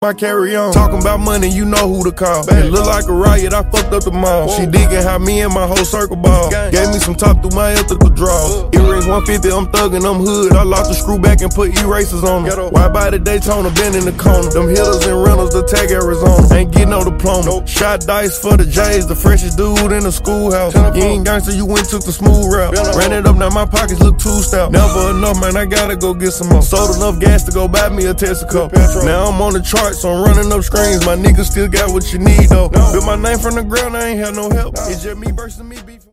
I carry on. Talking about money, you know who to call. It look like a riot, I fucked up the mall. She digging how me and my whole circle ball. Gave me some top through my ethical draws. Earrings 150, I'm thuggin', I'm hood. I lost the screw back and put erasers on them. Why by the Daytona, been in the corner. Them hitters and rentals, the tag Arizona. Ain't get no diploma. Shot dice for the J's, the freshest dude in the schoolhouse. You ain't gangster, you went took the smooth route. Ran it up, now my pockets look too stout. Never enough, man, I gotta go get some more. Sold enough gas to go buy me a Texaco. Now I'm on the chart, so I'm running up screens. My niggas still got what you need though. Built my name from the ground, I ain't had no help. It's just me versus me beef.